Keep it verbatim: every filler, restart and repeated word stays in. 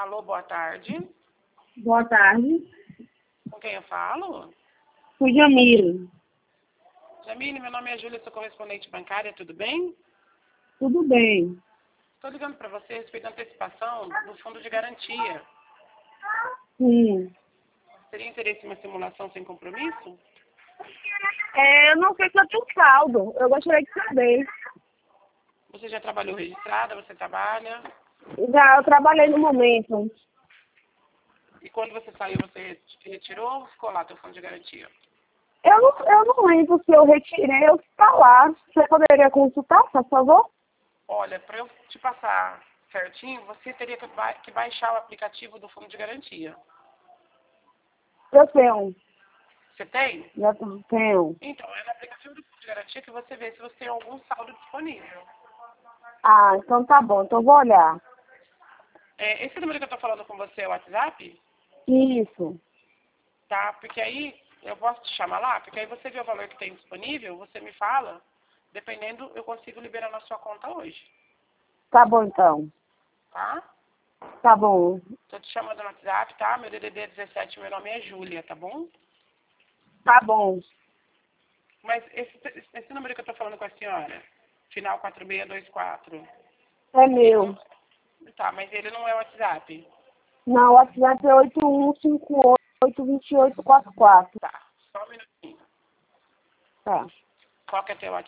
Alô, boa tarde. Boa tarde. Com quem eu falo? O Jamile. Jamile, meu nome é Júlia, sou correspondente bancária, tudo bem? Tudo bem. Estou ligando para você a respeito da antecipação do fundo de garantia. Sim. Teria interesse em uma simulação sem compromisso? É, eu não sei se eu tenho saldo. Eu gostaria de saber. Você já trabalhou registrada? Você trabalha? Já eu trabalhei no momento. E quando você saiu, você retirou ou ficou lá teu fundo de garantia? Eu não, eu não lembro se eu retirei ou se está lá. Você poderia consultar, por favor? Olha, para eu te passar certinho, você teria que, ba que baixar o aplicativo do fundo de garantia. Eu tenho. Você tem? Já tenho. Então, é no aplicativo do fundo de garantia que você vê se você tem algum saldo disponível. Ah, então tá bom. Então eu vou olhar. É, esse número que eu estou falando com você é o WhatsApp? Isso. Tá? Porque aí eu posso te chamar lá, porque aí você vê o valor que tem disponível, você me fala, dependendo, eu consigo liberar na sua conta hoje. Tá bom, então. Tá? Tá bom. Tô te chamando no WhatsApp, tá? Meu D D D é dezessete, meu nome é Júlia, tá bom? Tá bom. Mas esse, esse número que eu tô falando com a senhora, final quatro seis dois quatro, É ele meu. não, tá, mas ele não é o WhatsApp. Não, o WhatsApp é oito um cinco oito, dois oito quatro quatro. Tá, só um minutinho. Tá. Qual que é teu WhatsApp?